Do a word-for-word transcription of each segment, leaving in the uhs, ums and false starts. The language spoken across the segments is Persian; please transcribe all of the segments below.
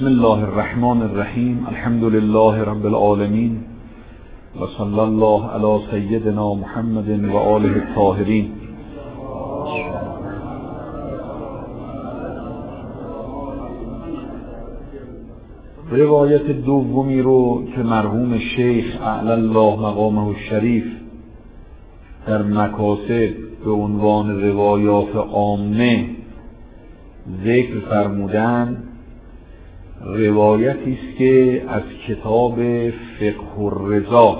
بسم الله الرحمن الرحیم. الحمد لله رب العالمین و صلی الله علی سیدنا محمد و آله الطاهرین. روایت دومی رو که مرحوم شیخ اعلی الله مقامه الشریف در مکاسب به عنوان روایات عامه ذکر فرمودند، روایتی است که از کتاب فقه الرضا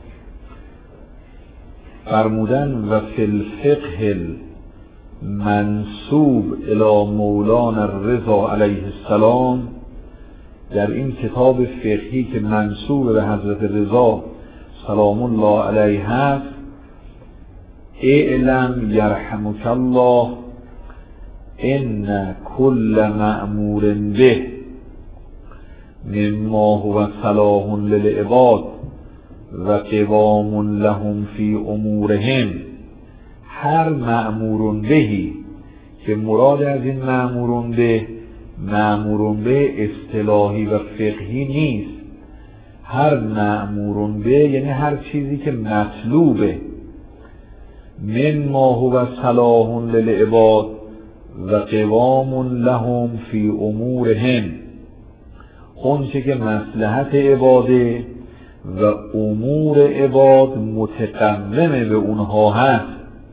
فرمودن و فی الفقه المنسوب الی مولانا الرضا علیه السلام. در این کتاب فقهی که منسوب به حضرت رضا سلام الله علیه هست، اعلم یرحمک الله ان کل مأمور به مما هو صلاح للعباد و قوام لهم فی امورهم. هر مأمور بهی که مراد از این مأمور به مأمور به اصطلاحی و فقهی نیست. هر مأمور به یعنی هر چیزی که مطلوبه، مما هو صلاح للعباد و قوام لهم فی امورهم، اون چه که مصلحت عباده و امور عباد متقومه به اونها هست.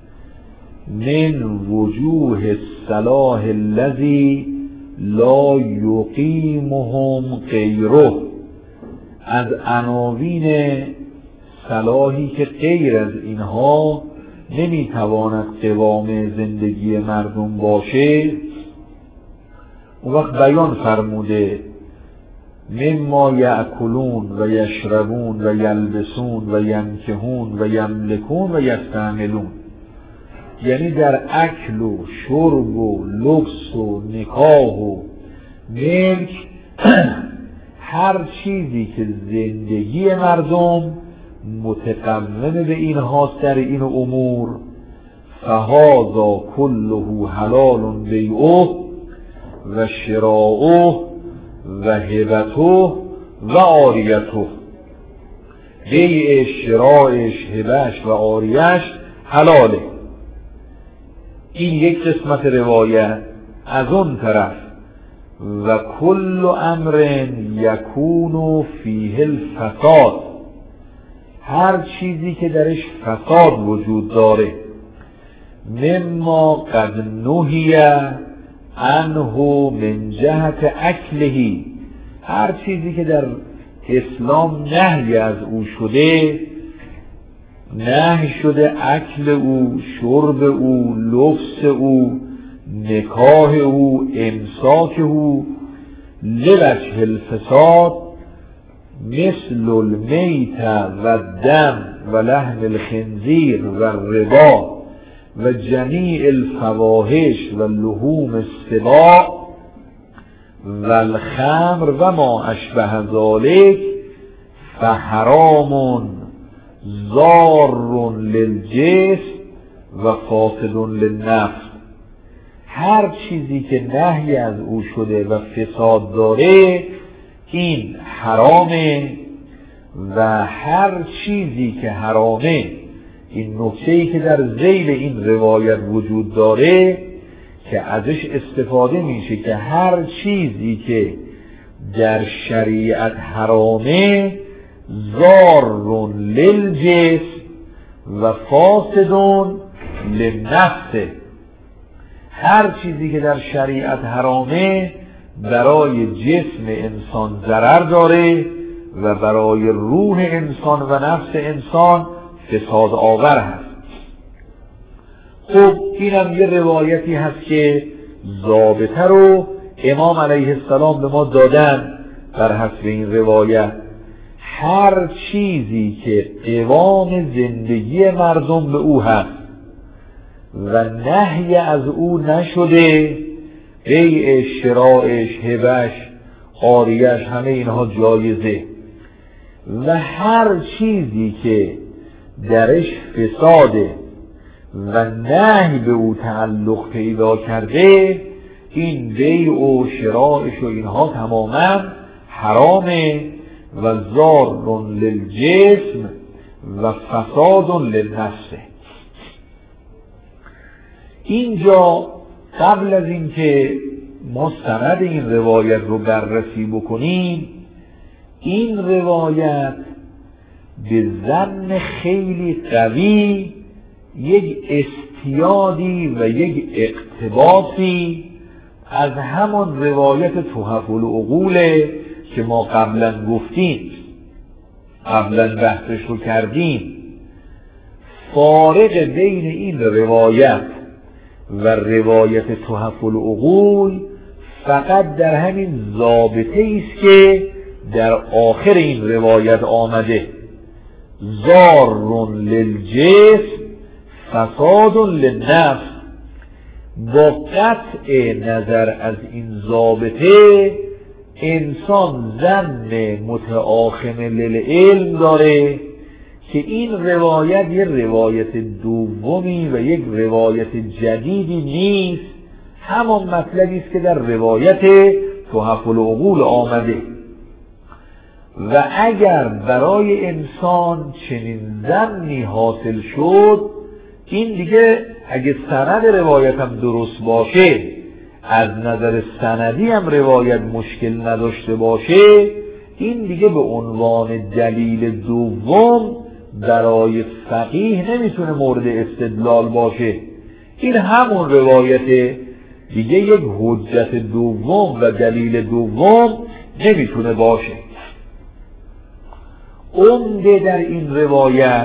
من وجوه الصلاح الذی لا یقیمهم غیره، از عناوین صلاحی که غیر از اینها نمیتواند قوام زندگی مردم باشه. اون وقت بیان فرموده مما یأکلون و یشربون و یلبسون و ینکحون و یملکون و یستعملون، یعنی در اکل و شرب و لبس و نکاح و ملک هر چیزی که زندگی مردم متقوم به این هاست در این امور، فهذا کله حلال بیعه و شراعه و هبته و عاریته. بیع، شراعش، هبش و عاریش حلاله. این یک قسمت روایت. از اون طرف و کل امر یکون فیه الفساد، هر چیزی که درش فساد وجود داره، مما قد نهی عنه من جهت اکلهی، هر چیزی که در اسلام نهی از او شده، نهی شده اکل او، شرب او، لبس او، نکاح او، امساک او، لوجه الفساد، مثل المیت و دم و لحم الخنزیر و الربا و جمیع الفواحش و لحوم السباع و الخمر و ما اشبه ذلک، فحرام ضار للجسم و فاسد للنفس. هر چیزی که نهی از او شده و فساد داره این حرامه، و هر چیزی که حرامه، این نکته‌ای که در ذیل این روایت وجود داره که ازش استفاده میشه که هر چیزی که در شریعت حرامه ضار للجسم و فاسد للنفس. هر چیزی که در شریعت حرامه برای جسم انسان ضرر داره و برای روح انسان و نفس انسان فساد آور هست. خب اینم یه روایتی هست که ضابطه رو امام علیه السلام به ما دادن در حسب این روایت. هر چیزی که قوام زندگی مردم به او هست و نهی از او نشده، بیع، شراعش، هبش، عاریش، همه اینها جایزه. و هر چیزی که درش فساده و نهی به او تعلق پیدا کرده، این بیع و شرایش و اینها تماما حرامه و ضار للجسم و فساد للنفس. اینجا قبل از اینکه ما سند این روایت رو بررسی بکنیم، این روایت به ظن خیلی قوی یک استیادی و یک اقتباسی از همان روایت تحف العقوله که ما قبلا گفتیم، قبلا بحثش رو کردیم. فارق بین این روایت و روایت تحف العقول فقط در همین ضابطه است که در آخر این روایت آمده: ضار للجسم فساد للنفس. با قطع نظر از این ضابطه انسان ظن متآخم للعلم داره که این روایت یک روایت دومی و یک روایت جدیدی نیست، همان مطلبی است که در روایت تحف العقول آمده. و اگر برای انسان چنین ظنی حاصل شد، این دیگه اگه سند روایت هم درست باشه، از نظر سندی هم روایت مشکل نداشته باشه، این دیگه به عنوان دلیل دوم برای فقیه نمیتونه مورد استدلال باشه. این همون روایت دیگه یک حجت دوم و دلیل دوم نمیتونه باشه. عمده در این روایت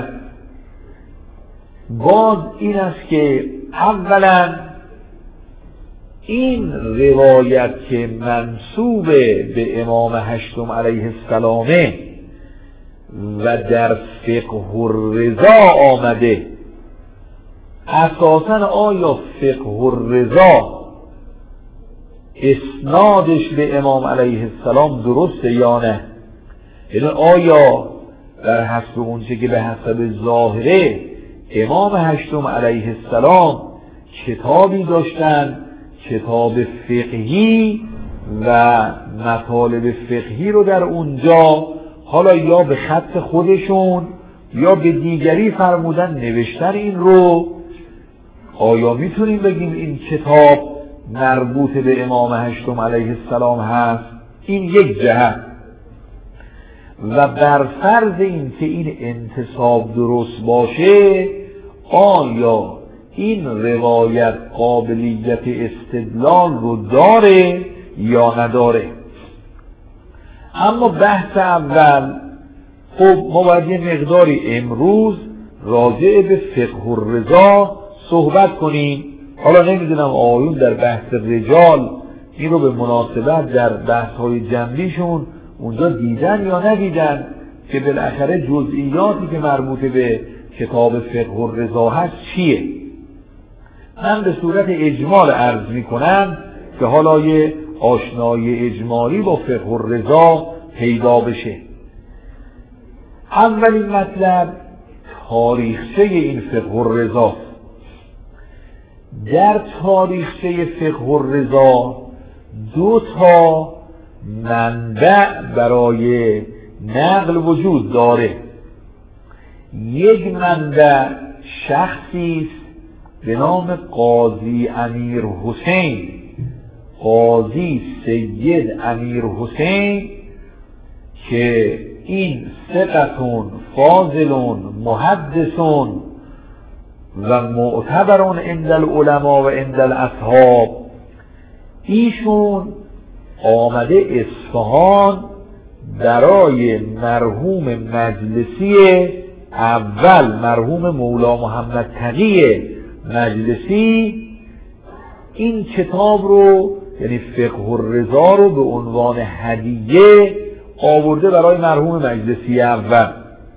باز این است که اولا این روایت که منسوب به امام هشتم علیه السلامه و در فقه الرضا آمده، اساساً آیا فقه الرضا اسنادش به امام علیه السلام درسته یا نه؟ یعنی آیا در حسب اونچه که به حسب ظاهره امام هشتم علیه السلام کتابی داشتن، کتاب فقهی و مطالب فقهی رو در اونجا حالا یا به خط خودشون یا به دیگری فرمودن نوشتن این رو، آیا میتونیم بگیم این کتاب مربوط به امام هشتم علیه السلام هست؟ این یک جهت. و بر فرض این که این انتساب درست باشه، آیا این روایت قابلیت استدلال رو داره یا نداره؟ اما بحث اول، خب ما باید یه مقداری امروز راجع به فقه الرضا صحبت کنیم. حالا نمیدونم آیون در بحث رجال این رو به مناسبت در بحث های جنبیشون اونجا دیدن یا ندیدن که بالاخره جزئیاتی که مربوط به کتاب فقه الرضا هست چیه. من به صورت اجمال عرض میکنم که حالا یه آشنایی اجمالی با فقه الرضا پیدا بشه. اولین مطلب تاریخچه این فقه الرضا. در تاریخچه فقه الرضا دو تا منبع برای نقل وجود داره. یک منبع شخصی است به نام قاضی امیر حسین، قاضی سید امیر حسین، که این ثقتون فاضلون محدثون و معتبرون عند العلماء و عند الاصحاب. ایشون آمده اصفهان برای مرحوم مجلسی اول، مرحوم مولا محمد تقی مجلسی، این کتاب رو یعنی فقه الرضا رو به عنوان هدیه آورده برای مرحوم مجلسی اول.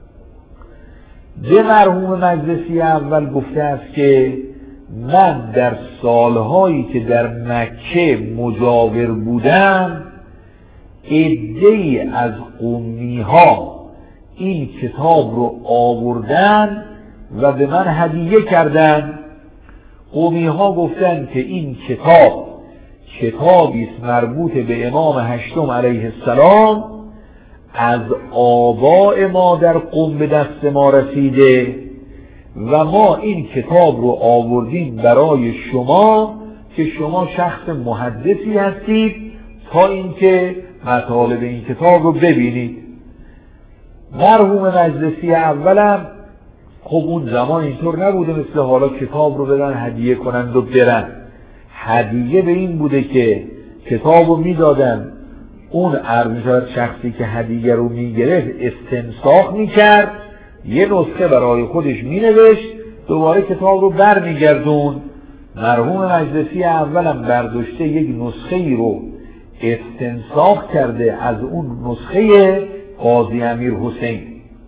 به مرحوم مجلسی اول گفته است که من در سالهایی که در مکه مجاور بودم، عده‌ای از قمی ها این کتاب رو آوردن و به من هدیه کردن. قمی ها گفتن که این کتاب کتابی است مربوط به امام هشتم علیه السلام، از آباء ما در قم به دست ما رسیده و ما این کتاب رو آوردیم برای شما که شما شخص محدثی هستید تا اینکه مطالب این کتاب رو ببینید. مرحوم مجلسی اولم خب اون زمان اینطور نبوده مثل حالا کتاب رو بدن هدیه کنند و برن. هدیه به این بوده که کتاب رو میدادن، اون ارزش شخصی که هدیه رو میگرفت استنساخ میکرد، یه نسخه برای خودش مینوشت، دوباره کتاب رو بر میگردون. مرحوم مجلسی اولم برداشته یک نسخه ای رو استنساخ کرده از اون نسخه قاضی امیر حسین.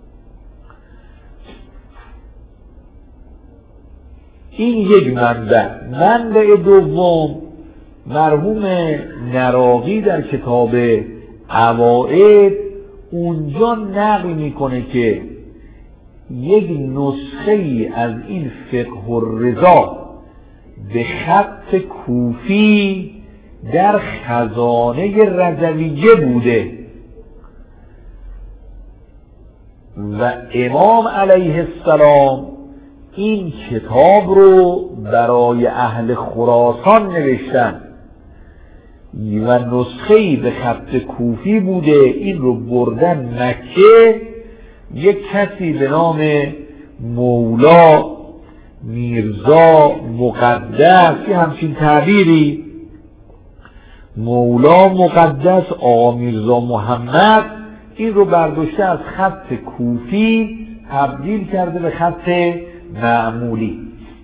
این یک منبع. منبع دوم مرحوم نراقی در کتاب عوائد اونجا نقل میکنه که یک نسخه ای از این فقه الرضا به خط کوفی در خزانه رضویه بوده و امام علیه السلام این کتاب رو برای اهل خراسان نوشتن و نسخه‌ای به خط کوفی بوده. این رو بردن مکه، یک کسی به نام مولا میرزا مقدس، یه همچین تعبیری، مولا مقدس آقا میرزا محمد، این رو برداشته از خط کوفی تبدیل کرده به خط معمولی.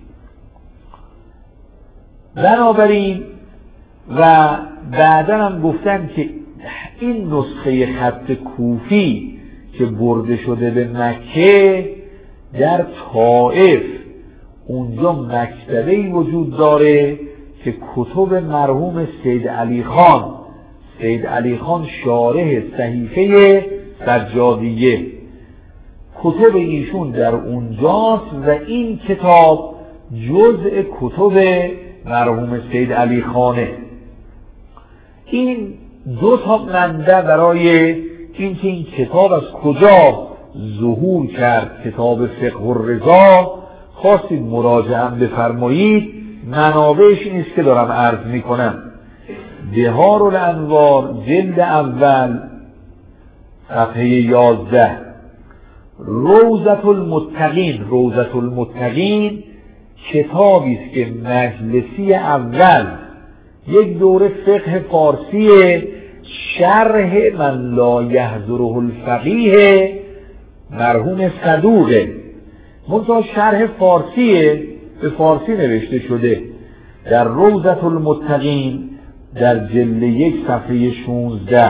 بنابراین و بعدا هم گفتن که این نسخه خط کوفی که برده شده به مکه در طائف اونجا مکتبه‌ای وجود داره که کتب مرحوم سید علی خان سید علی خان شارح صحیفه سجادیه، کتب ایشون در اونجاست و این کتاب جزء کتب مرحوم سید علی خانه. این دو تا منبع برای اینکه این کتاب از کجا ظهور کرد، کتاب فقه الرضا، خواستید مراجعه بفرمایید. منابعش این است که دارم عرض میکنم. بهار الانوار جلد اول صفحه یازده، روضة المتقین. روضة المتقین کتابی است که مجلسی اول یک دوره فقه فارسی شرح من لا یحضره الفقیه مرحوم صدوقه، منتها شرح فارسیه، به فارسی نوشته شده. در روضة المتقین در جلد یک صفحه شونزده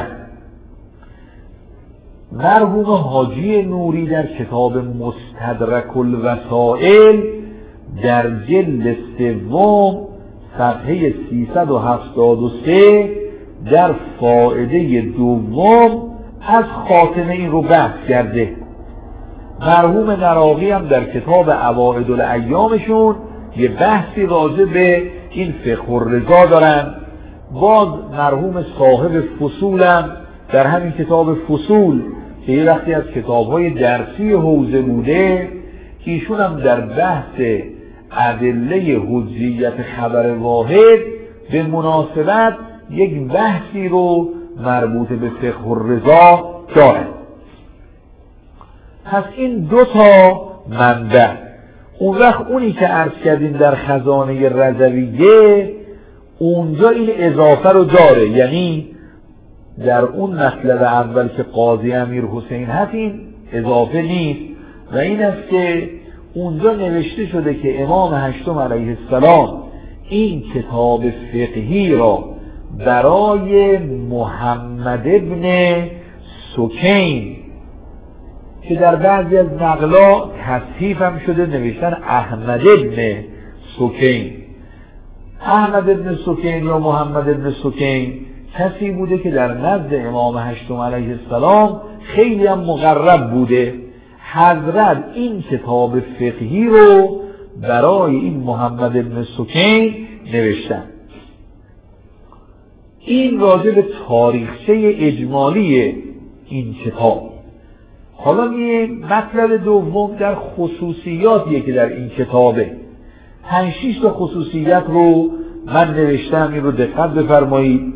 مرحوم حاجی نوری در کتاب مستدرک الوسائل در جلد سوم صفحه سیصد و هفتاد و سه در فائده دوم از خاتمه این رو بحث کرده. مرحوم نراقی هم در کتاب عوائد الایامشون یه بحثی راجع به این فقه الرضا دارن. باز مرحوم صاحب فصولم در همین کتاب فصول که یه وقتی از کتاب‌های درسی حوزه بوده، ایشون هم در بحث ادله حجیت خبر واحد به مناسبت یک بحثی رو مربوط به فقه الرضا داره. پس این دو تا منبع. اون وقت اونی که عرض کردیم در خزانه رضویه اونجا این اضافه رو داره، یعنی در اون مطلب اول که قاضی امیر حسین هست این اضافه نیست و این است که اونجا نوشته شده که امام هشتم علیه السلام این کتاب فقهی را برای محمد ابن سکین که در بعضی از نقلا تصحیف هم شده نوشتن احمد ابن سکین، احمد ابن سکین یا محمد ابن سکین کسی بوده که در نزد امام هشتم علیه السلام خیلی هم مقرب بوده. حضرت این کتاب فقهی رو برای این محمد ابن سکین نوشتن. این راجع به تاریخچه اجمالی این کتاب. حالا یه مطلب دوم در خصوصیاتیه که در این کتابه. پنج شش تا خصوصیت رو من نوشتم، این رو دقت بفرمایید.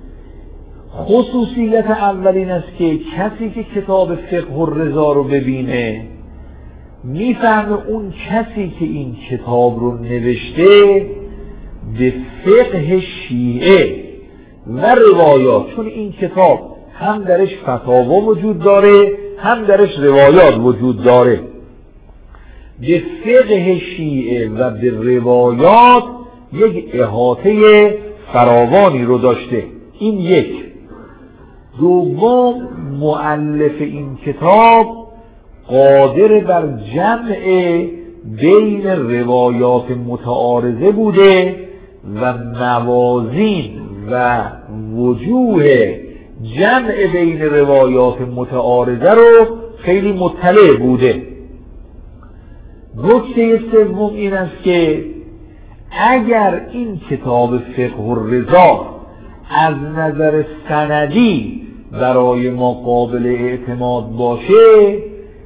خصوصیت اول این است که کسی که کتاب فقه الرضا رو ببینه میفهمه اون کسی که این کتاب رو نوشته به فقه شیعه و روایات، چون این کتاب هم درش فتاوا وجود داره هم درش روایات وجود داره، به فقه شیعه و به روایات یک احاطه فراوانی رو داشته. این یک. دوم، مؤلف این کتاب قادر بر جمع بین روایات متعارضه بوده و موازین و وجوه جمع بین روایات متعارضه رو خیلی مطلع بوده. نکته سوم این است که اگر این کتاب فقه الرضا از نظر سندی برای ما قابل اعتماد باشه،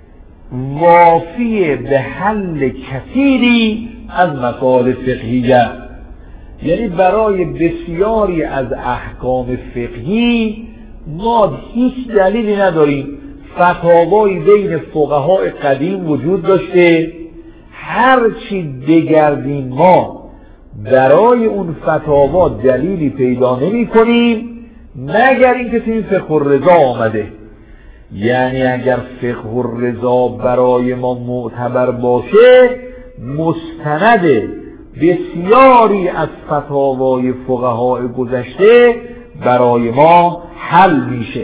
وافی به حل کثیری از مسائل فقهیه، یعنی برای بسیاری از احکام فقهی ما هیچ دلیلی نداریم. فتاوایی بین فقهای قدیم وجود داشته، هر چی بگردیم ما برای اون فتاوا دلیلی پیدا نمی کنیم مگر اینکه تو این فقه الرضا آمده. یعنی اگر فقه الرضا برای ما معتبر باشه، مستند بسیاری از فتاوای فقهای گذشته برای ما حل میشه.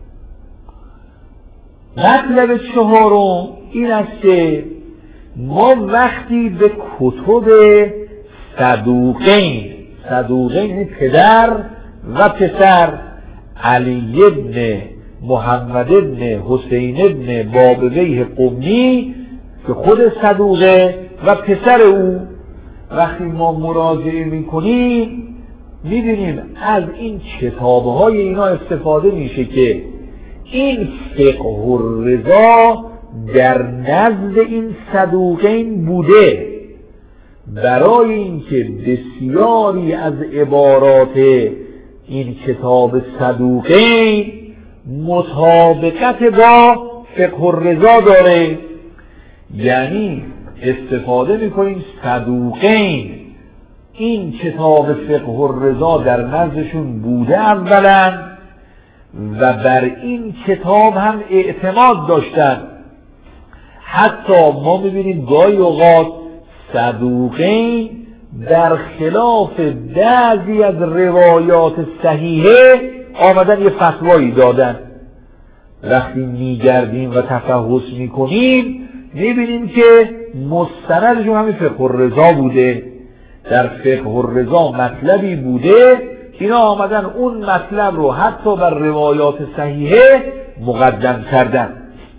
مطلب چهارم این است که ما وقتی به کتب صدوقین، صدوقین پدر و پسر، علی ابن محمد ابن حسین ابن بابویه قمی که خود صدوقه و پسر او، وقتی ما مراجعه میکنیم میبینیم از این کتابهای اینا استفاده میشه که این فقه الرضا در نزد این صدوقین بوده، برای اینکه بسیاری از عبارات این کتاب صدوقین مطابقت با فقه الرضا داره. یعنی استفاده میکنیم صدوقین این کتاب فقه الرضا در نزدشون بوده اولا و بر این کتاب هم اعتماد داشتن. حتی ما میبینیم گاهی اوقات صدوقین در خلاف بعضی از روایات صحیحه آمدن یه فتوایی دادن. وقتی میگردیم و تفحص میکنیم میبینیم که مستندشون همین فقه الرضا بوده، در فقه الرضا مطلبی بوده، اینا آمدن اون مطلب رو حتی بر روایات صحیحه مقدم کردن.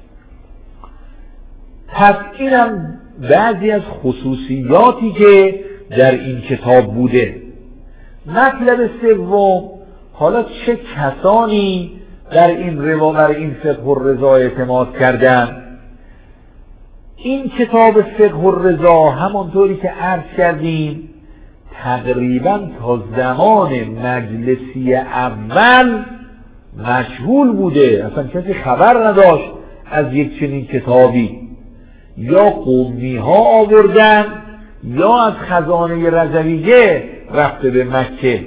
پس اینم بعضی از خصوصیاتی که در این کتاب بوده. مطلب سوم، حالا چه کسانی در این روا بر این فقه الرضا اعتماد کردن؟ این کتاب فقه الرضا همانطوری که عرض کردیم تقریبا تا زمان مجلسی اول مجهول بوده، اصلا کسی خبر نداشت از یک چنین کتابی. یا قومی ها آوردن یا از خزانه رضویه رفته به مکه.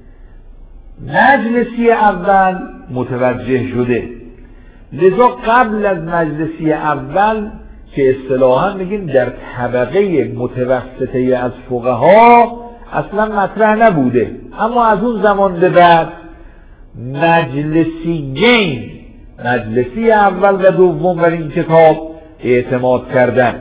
مجلسی اول متوجه شده، لذا قبل از مجلسی اول که اصطلاحاً میگیم در طبقه متوسطه از فقها اصلا مطرح نبوده، اما از اون زمان به بعد مجلسیین، مجلسی اول و دوم بر این کتاب اعتماد کردن.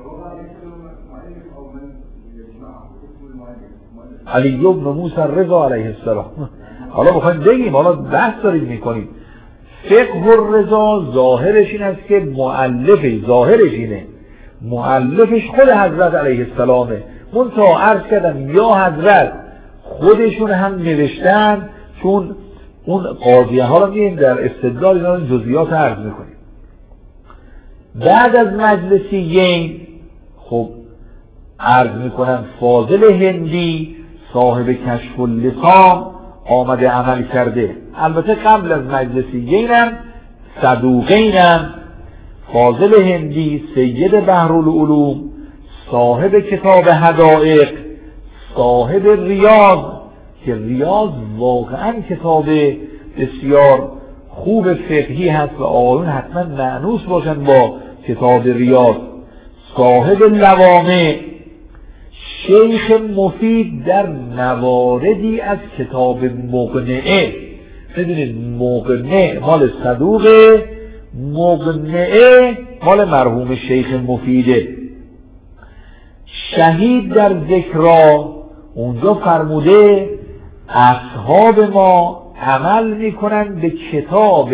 علی ابن موسی الرضا علیه السلام. حالا بخوایم بگیم، حالا بحث دارید میکنیم. فقه الرضا ظاهرش این است که مؤلفش، ظاهرش اینه مؤلفش خود حضرت علیه السلامه. منتها عرض کردم یا حضرت خودشون هم نوشتن چون اون قاضیه ها رو می‌بینیم در استدلال اینا رو جزئیات عرض می‌کنیم. بعد از مجلسیین خب عرض می‌کنم فاضل هندی صاحب کشف اللسان آمده عمل کرده. البته قبل از مجلسیین هم صدوقین هم فاضل هندی سید بحرالعلوم صاحب کتاب حدائق صاحب ریاض که ریاض واقعا کتاب بسیار خوب فقهی هست و آقایون حتما مأنوس باشن با کتاب ریاض صاحب لوامع شیخ مفید در مواردی از کتاب مقنعه. ببینید مقنع مال صدوقه، مقنعه مال مرحوم شیخ مفیده. شهید در ذکرا اونجا فرموده اصحاب ما عمل میکنن به کتاب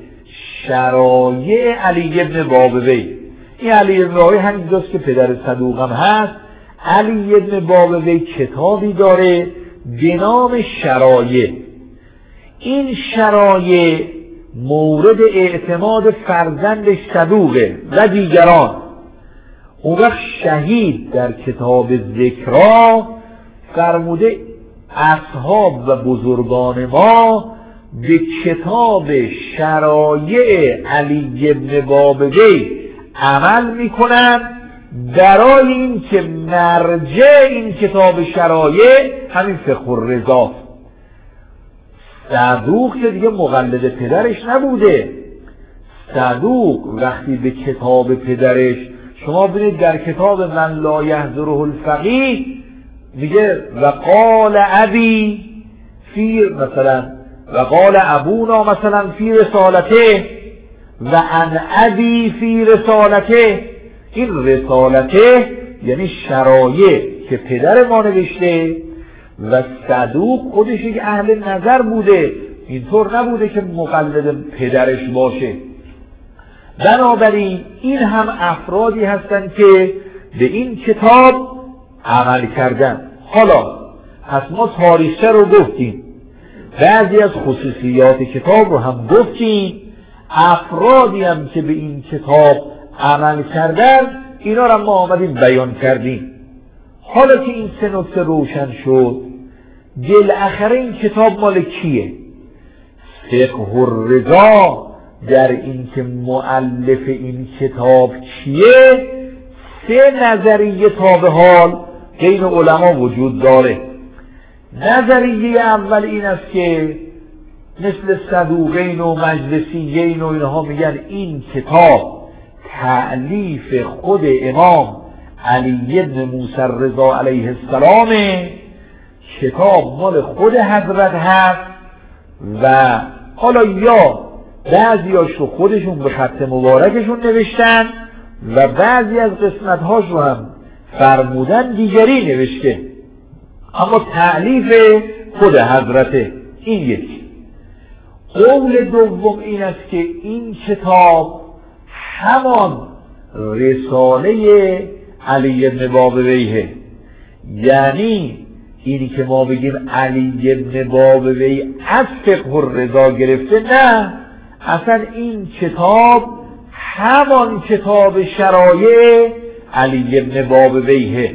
شرایع علی ابن بابوی. این علی ابن بابوی همینجاست که پدر صدوق هم هست. علی ابن بابوی کتابی داره به نام شرایع. این شرایع مورد اعتماد فرزندش صدوقه و دیگران. اون وقت شهید در کتاب ذکرا فرموده اصحاب و بزرگان ما به کتاب شرایع علی ابن بابوی عمل میکنن برای این که مرجع این کتاب شرایع همین فقه الرضا. صدوق که دیگه مقلد پدرش نبوده. صدوق وقتی به کتاب پدرش شما ببینید در کتاب من لا یحضره الفقیه میگه و قال ابی فی مثلا و قال ابونا مثلا فی رسالته و ان ابی فی رسالته. این رسالته یعنی شرایع که پدر ما نوشته و صدوق خودش یک اهل نظر بوده، اینطور نبوده که مقلد پدرش باشه. بنابراین این هم افرادی هستند که به این کتاب عمل کردن. حالا پس ما تاریخچه رو گفتیم، بعضی از خصوصیات کتاب رو هم گفتیم، افرادی هم که به این کتاب عمل کردن اینا رو ما آمدیم بیان کردیم. حالا که این سه نکته روشن شد، بالاخره این کتاب مال کیه؟ فقه الرضا در این که مؤلف این کتاب کیه سه نظریه تا به حال بین علما وجود داره. نظریه اول این است که مثل صدوقین و مجلسیین و اینها میگن این کتاب تألیف خود امام علی ابن موسی الرضا علیه السلام، کتاب مال خود حضرت هست و حالا یا بعضیاش رو خودشون به خط مبارکشون نوشتن و بعضی از قسمتهاش رو هم فرمودن دیگری نوشته، اما تألیف خود حضرته. این یکی. قول دوم این است که این کتاب همان رساله علی ابن بابویه، یعنی اینی که ما بگیم علی ابن بابوی از فقه الرضا گرفته، نه، اصلا این کتاب همان کتاب شرایع علی ابن بابویه.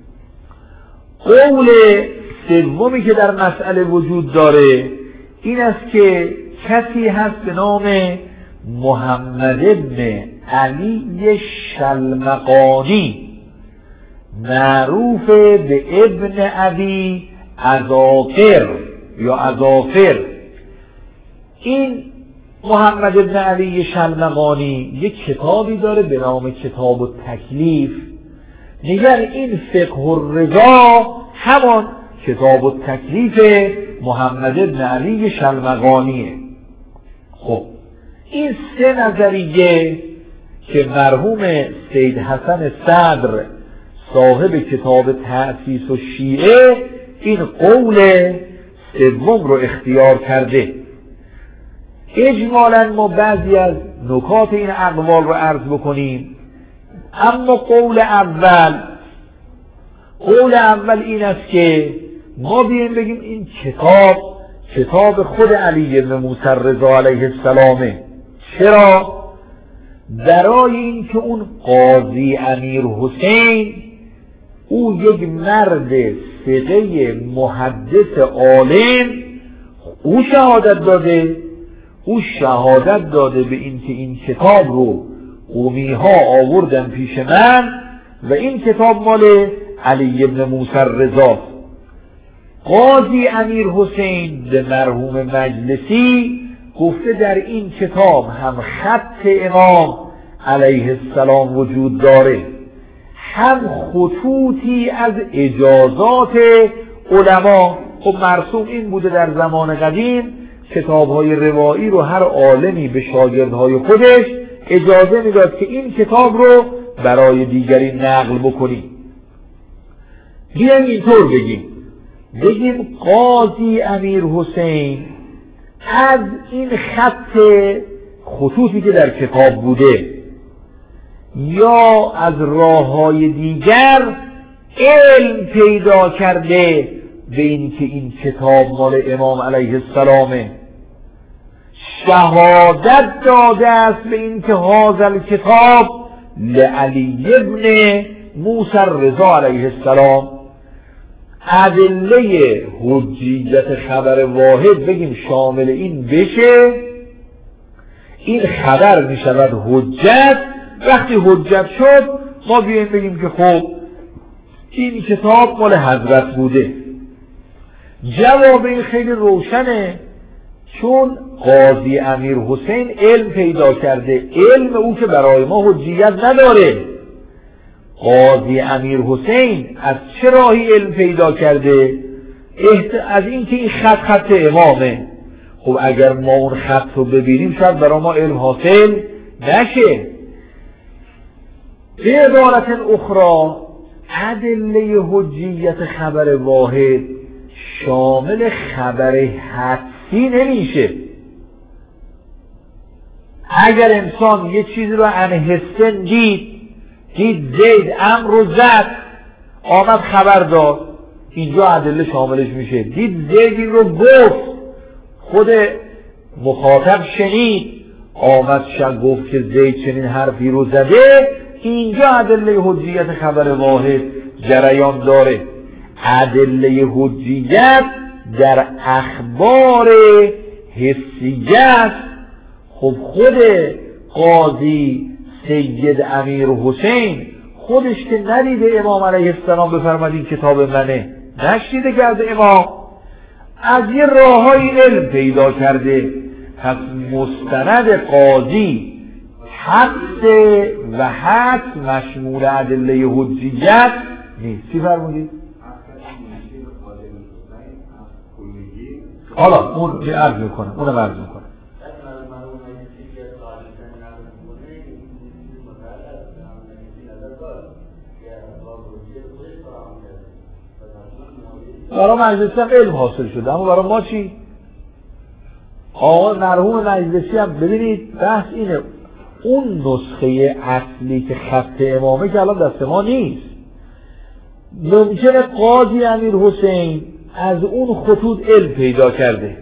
قول سومی که در مسئله وجود داره این است که کسی هست به نام محمد ابن علی شلمقانی، معروف به ابن ابی عزاقر یا عزافر. این محمد ابن علی شلمقانی یک کتابی داره به نام کتاب التکلیف. میگن این فقه الرضا همان کتاب التکلیف محمد ابن علی شلمقانیه. خب این سه نظریه که مرحوم سید حسن صدر صاحب کتاب تأسیس و شیعه این قول سوم رو اختیار کرده. اجمالا ما بعضی از نکات این اقوال رو عرض بکنیم. اما قول اول قول اول این است که ما بیاییم بگیم این کتاب کتاب خود علی بن موسی رضا علیه السلامه. چرا؟ برای اینکه اون قاضی امیر حسین او یک مرد ثقه محدث عالم، او شهادت داده او شهادت داده به اینکه این کتاب رو قومی ها آوردن پیش من و این کتاب مال علی بن موسی رضا. قاضی امیر حسین به مرحوم مجلسی گفته در این کتاب هم خط امام علیه السلام وجود داره، هم خطوطی از اجازات علما. خب مرسوم این بوده در زمان قدیم کتاب‌های روایی رو هر عالمی به شاگردهای خودش اجازه میداد که این کتاب رو برای دیگری نقل بکنیم. بیایم اینطور بگیم بگیم قاضی امیر حسین از این خط خطوطی که در کتاب بوده یا از راه‌های دیگر علم پیدا کرده به این که این کتاب مال امام علیه السلامه، شهادت داده است به این که هذا الکتاب لعلی ابن موسی رضا علیه السلام. ادله حجیت خبر واحد بگیم شامل این بشه، این خبر می شود حجت. وقتی حجت شد ما بیاییم بگیم که خب این کتاب مال حضرت بوده. جواب این خیلی روشنه، چون قاضی امیر حسین علم پیدا کرده، علم او که برای ما حجیت نداره. قاضی امیر حسین از چه راهی علم پیدا کرده؟ از این که این خط خط امامه. خب اگر ما اون خط رو ببینیم شاید برای ما علم حاصل نشه. به عبارت اخرى ادله حجیت خبر واحد شامل خبر حدسی نمیشه. اگر انسان یه چیزی رو انحسن دید دید زید امر رو زد آمد خبر داد، اینجا ادله شاملش میشه. دید زید این رو گفت، خود مخاطب شنید آمد شد گفت که زید چنین حرفی رو زده، اینجا ادله حجیت خبر واحد جریان داره. ادله حجیت در اخبار حسیت. خب خود قاضی سید امیر حسین خودش که ندیده امام علیه السلام بفرماد این کتاب منه، نشنیده کرده امام، از یه راههای علم پیدا کرده. پس مستند قاضی حدس و حدس مشمول ادله حجیت نیست. چی فرمودید؟ حالا اون عرض میکنم اونم عرض میکنم برای مجلسی هم علم حاصل شده، اما برای ما چی؟ آقا مرحوم مجلسی هم ببینید بحث اینه، اون نسخه اصلی که خط امامه که الان دست ما نیست، ممکنه قاضی امیر حسین از اون خطوط علم پیدا کرده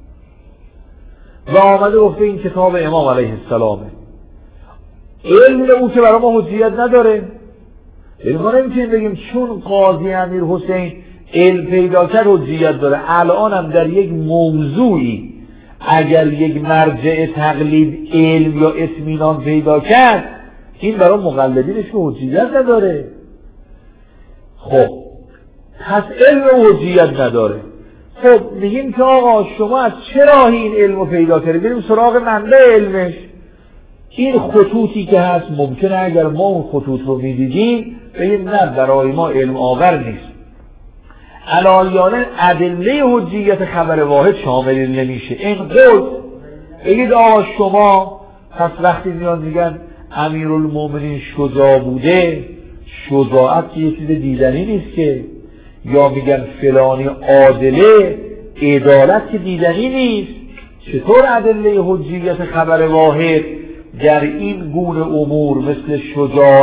و آمده گفته این کتاب امام علیه السلامه. علم او که برای ما حجیت نداره. یعنی ما نمیتونیم بگیم چون قاضی امیر حسین علم پیدا کرد حجیت داره. الان هم در یک موضوعی اگر یک مرجع تقلید علم یا اطمینان پیدا کرد، این برای مقلدینش که حجیت نداره. خب پس علم حجیت نداره. خب میگیم که آقا شما از چه راهی این علم رو پیدا کردید؟ بریم سراغ منبع علمش. این خطوطی که هست ممکنه اگر ما اون خطوط رو میدیدیم بگیم نه برای ما علم آور نیست. علایانه ادله حجیت خبر واحد شامل نمیشه. این قول بگید آقا شما پس وقتی میان میگن امیرالمومنین شجاع بوده، شجاعت که یه چیز دیدنی نیست که، یا میگن فلانی عادله، عدالت که دیدنی نیست، چطور ادله حجیت خبر واحد در این گونه امور مثل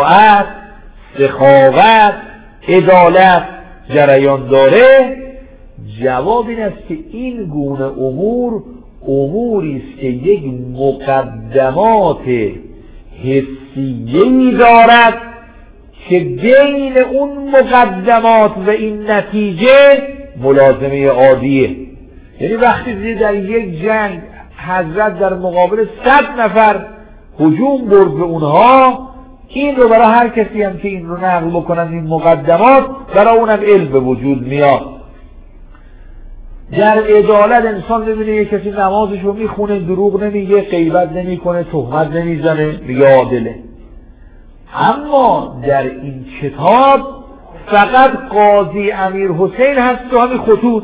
شجاعت، سخاوت، عدالت جریان داره؟ جواب این است که این گونه امور اموری است که یک مقدمات حسیه‌ای دارد که بین اون مقدمات و این نتیجه ملازمه عادیه. یعنی وقتی در یک جنگ حضرت در مقابل صد نفر هجوم برد به اونها، این رو برای هر کسی هم که این رو نقل بکنن این مقدمات، برای اونم علم به وجود میاد. در عدالت انسان ببینه یک کسی نمازش رو میخونه، دروغ نمیگه، غیبت نمیکنه، تهمت نمیزنه، میگه عادله. اما در این کتاب فقط قاضی امیر حسین هست تو همین خطوط.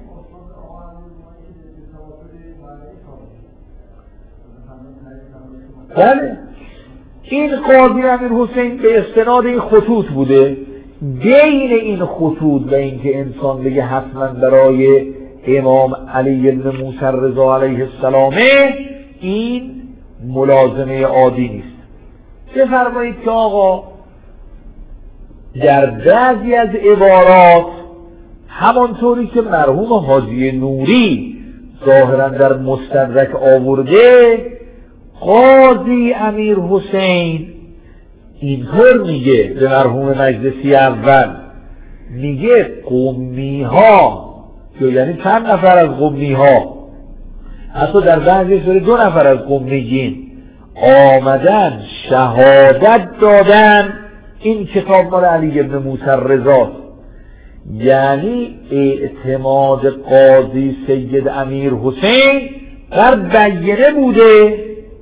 بله، این قاضی امیر حسین به استناد این خطوط بوده. بین این خطوط و اینکه انسان بگه حتما برای امام علی بن موسی رضا علیه السلام، این ملازمه عادی نیست. بفرمایید که آقا در بعضی از عبارات همانطوری که مرحوم حاجی نوری ظاهرا در مستدرک آورده، قاضی امیر حسین اینطور میگه به مرحوم مجلسی اول، میگه قمی ها، یعنی چند نفر از قمی ها، حتی در بعضی سوره دو نفر از قمیین آمدن شهادت دادن این کتاب مال علی بن موسی رضا. یعنی اعتماد قاضی سید امیر حسین بر بینه بوده.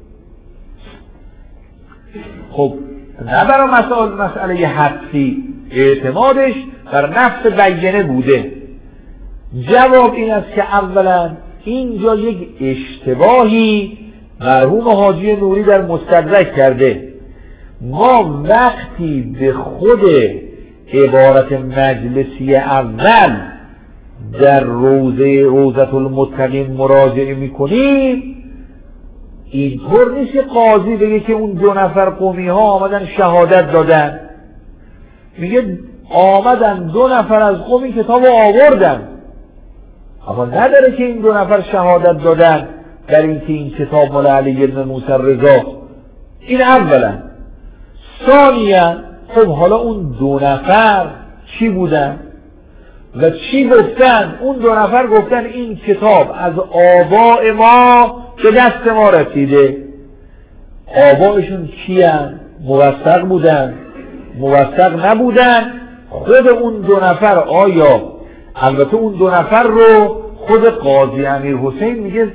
خب نه برای مسائل مسئله حدسی، اعتمادش بر نفس بینه بوده. جواب این است که اولا اینجا یک اشتباهی مرحوم حاجی نوری در مستدرک کرده. ما وقتی به خود عبارت مجلسی اول در روزه روزة المتقین مراجعه میکنیم، اینطور نیست که قاضی بگه که اون دو نفر قومی ها آمدن شهادت دادن. میگه آمدن دو نفر از قومی کتاب آوردن، اما نداره که این دو نفر شهادت دادن در اینکه این کتاب مال علی بن موسی رضا. این اولا. ثانیا خب حالا اون دو نفر چی بودن و چی گفتن؟ اون دو نفر گفتن این کتاب از آباء ما به دست ما رسیده. آبائشون کیان؟ موثق بودن؟ موثق نبودن؟ خود اون دو نفر آیا؟ البته اون دو نفر رو خود قاضی امیر حسین میگه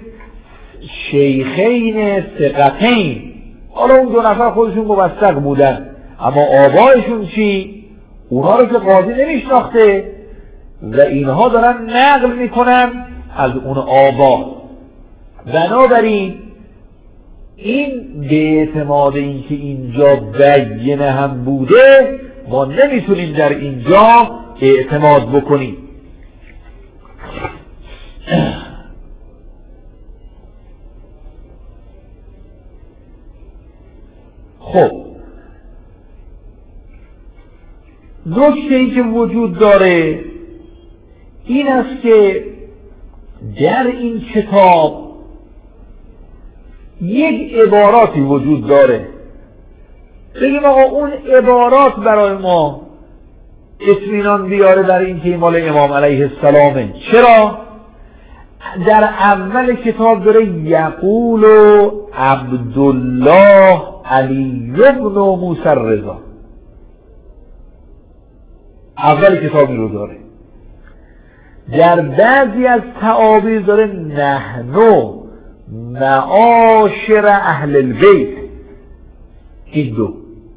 شیخین ثقتین. حالا اون دو نفر خودشون موثق بودن، اما آبائشون چی؟ اونها رو که قاضی نمیشناخته و اینها دارن نقل میکنن از اون آبا. بنابراین این به اعتماد این که اینجا بینه هم بوده، ما نمیتونیم در اینجا اعتماد بکنیم. خب نکته ای که وجود داره این است که در این کتاب یک عباراتی وجود داره. بگیم آقا اون عبارات برای ما اطمینان بیاره در این که مال امام علیه السلامه. چرا؟ در اول کتاب داره یقول عبدالله علی بن موسی رضا. اول کتابی رو داره. در بعضی از تعابیر داره نحنو معاشر اهل البیت. این دو.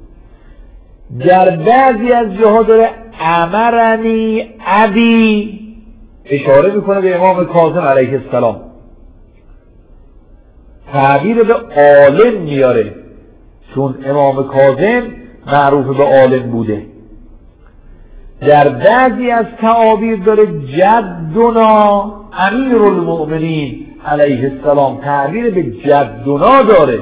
در بعضی از جاها داره امرنی ابی، اشاره میکنه به امام کاظم علیه السلام. تعبیر به عالم میاره چون امام کاظم معروف به عالم بوده. در بعضی از تعابیر داره جدنا امیر المؤمنین علیه السلام، تعبیر به جدنا داره.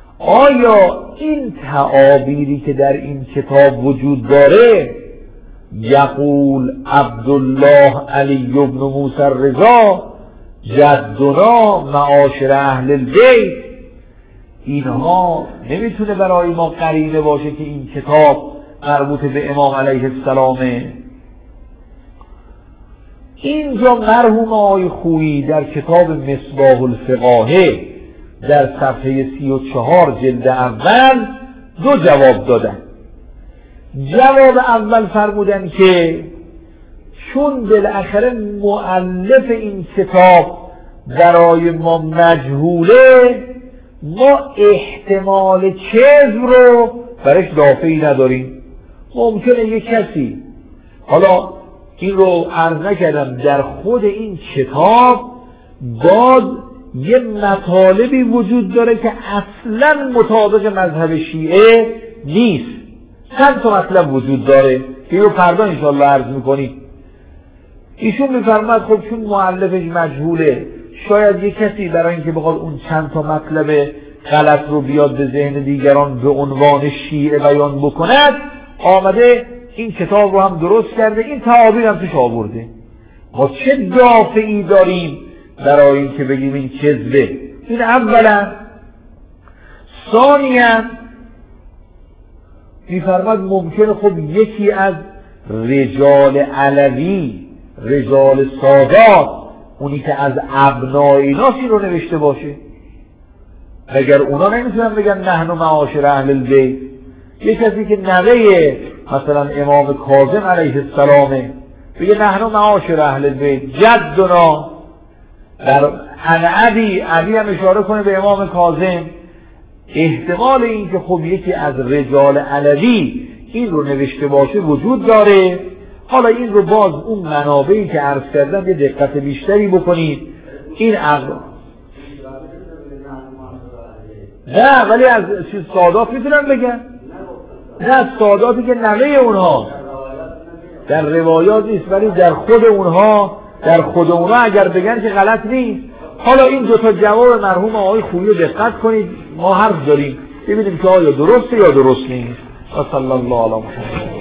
آیا این تعابیری که در این کتاب وجود داره یقول عبدالله علی بن موسی الرضا جدنا معاشر اهل البیت، اینها نمیتونه برای ما قرینه باشه که این کتاب مربوط به امام علیه السلامه. اینجا مرحوم آقای خویی در کتاب مصباح الفقاهه در صفحه سی و چهار جلد اول دو جواب دادن. جواب اول فرمودن که چون بالاخره مؤلف این کتاب برای ما مجهوله، ما احتمال کذب رو برش دافعی نداریم. ممکنه یک کسی، حالا این رو عرض نکردم، در خود این کتاب باز یه مطالبی وجود داره که اصلا مطابق مذهب شیعه نیست. چند تا مطلب وجود داره که این رو فردا انشاءالله عرض میکنیم. ایشون میفرماد خب چون مؤلفش مجهوله، شاید یک کسی برای اینکه بخواد اون چند تا مطلب غلط رو بیاد به ذهن دیگران به عنوان شیعه بیان بکند، آمده این کتاب رو هم درست کرده، این تعابیر هم توش آورده. ما چه دافعی داریم برای اینکه بگیم این کذبه؟ این اولا. ثانیاً میفرماد ممکنه خب یکی از رجال علوی، رجال سادات، اونی که از ابنای ایناس این رو نوشته باشه. اگر اونا نمیتونن بگن نحن معاشر اهل البیت، یک کسی که نوه مثلا امام کاظم علیه السلامه بگه نحن معاشر اهل البیت جدنا، در عن ابی، ابی هم اشاره کنه به امام کاظم، احتمال این که خب یکی از رجال علوی این رو نوشته باشه وجود داره. حالا این رو باز اون منابعی که عرض کردم یه دقت بیشتری بکنید. این عقل نه، ولی از چیز سادات میتونن بگن، نه از ساداتی که نوه اونها در روایات نیست، ولی در خود اونها در خود اونها اگر بگن که غلط نیست. حالا این دو تا جواب مرحوم آقای خویی رو دقت کنید، ما حرف داریم ببینیم که آیا درسته یا درست نیست. و صلی الله علیه و سلم.